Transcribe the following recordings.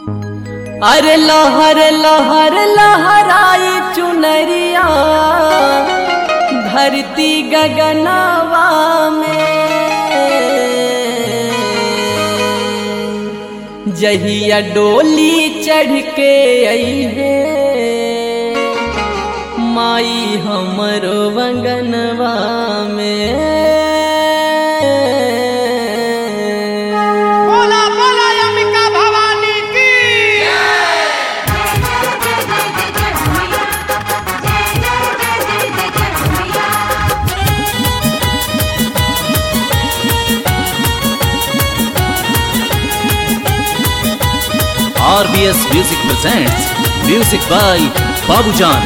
अरे लहर लहर लहराई चुनरिया धरती गगनवा में। जहिया डोली चढ़ के आई है माई हमरो वंगनवा में। RBS Music presents music by Babujan.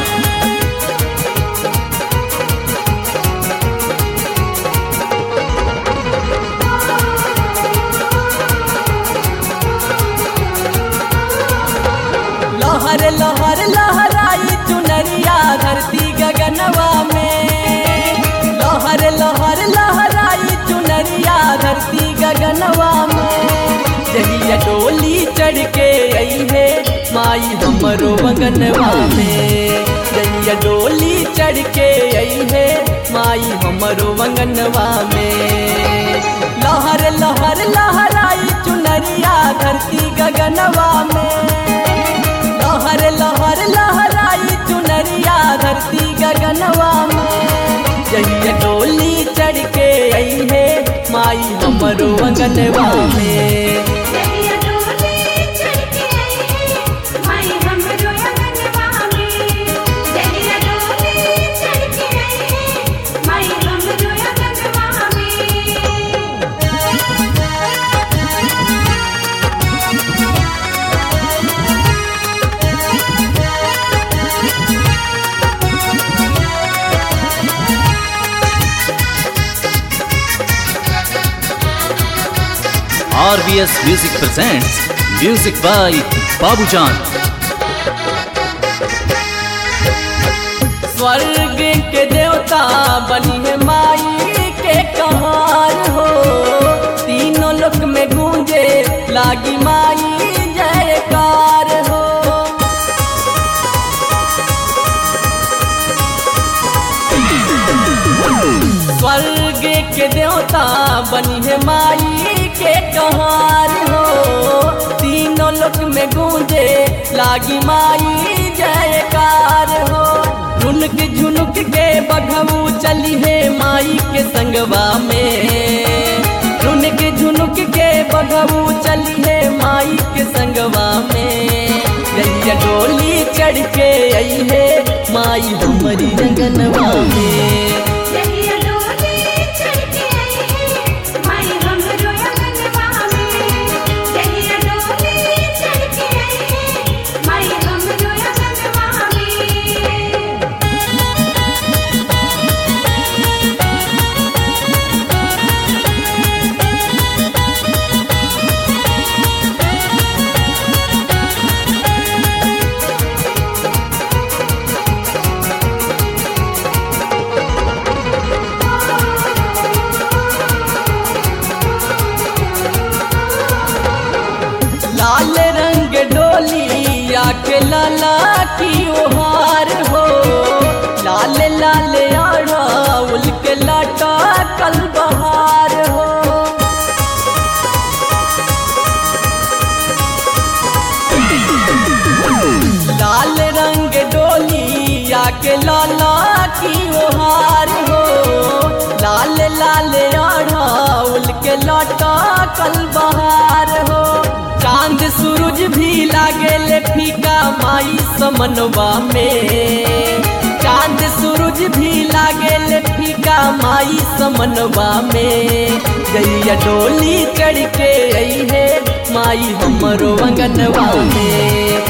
लहर लहर लहराई चुनरिया धरती गगनवा में। लहर लहर लहराई चुनरिया धरती गगनवा में। जहिया डोली चढ़ के आई है माई हमरो वंगनवा में। जहिया डोली चढ़ के आई है माई हमरो वंगनवा में। लहर लहर लहराई चुनरिया धरती गगनवा में। लहर लहर लहराई चुनरिया धरती गगनवा में। जहिया डोली चढ़ के आई है माई हमरो वंगनवा में। RBS Music presents music by Babujan. स्वर्ग के देवता बनी है माई के कहार हो। तीनों लोक में गूंजे लागी माई जयकार हो। स्वर्ग के देवता बनी है माई के कहार हो। तीनों लोक में गूंजे लागी माई जयकार हो। झुनुक झुनुक के बघऊ चली है माई के संगवा में। झुनुक झुनुक के बघऊ चली है माई के संगवा में। जहिया डोली चढ़ के आई है माई हमारी रंगनवा में। लाल रंग डोली आके लाला की ओहार हो। लाल लाल आढ़ा उल्क लाटा कल बहार हो। लाल रंग डोली आके लाला की ओहार हो। लाल लाल आढ़ा उल्क लाटा कल बहार हो। चांद सूरज भी लागे फीका माई समनवा में। चांद सूरज भी लागे फीका माई समनवा में। जहिया डोली चढ़ के आई है माई हमरो वंगनवा में।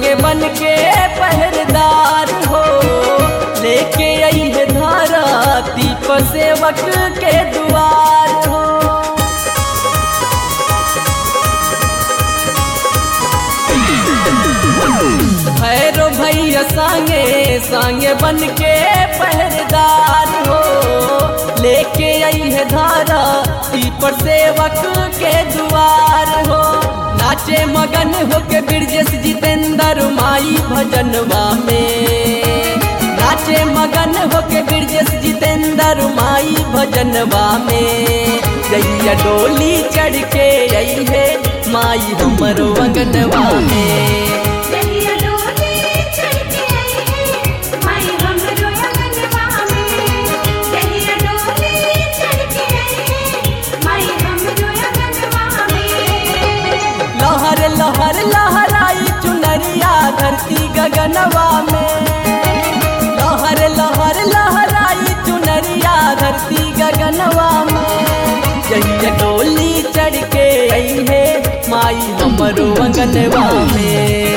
संगे बन के पहरेदार हो, लेके आई है धरती पर सेवक के दुआर हो। भैरो भैया संगे संगे बन के पहरेदार हो, लेके आई है धरती पर सेवक के दुआर हो। नाचे मगन होके बिरजेश जितेंद्र माई भजनवा में, नाचे मगन होके बिरजेश जितेंद्र माई भजनवा में। जैया डोली चढ़ के आई है माई हमरो अंगनवा में। लहर लहर लहराई चुनरिया धरती गगनवा में, लहर लहर लहराई चुनरिया धरती गगनवा में। जहिया डोली चढ़ के आई है माई हमरो अंगनवा में।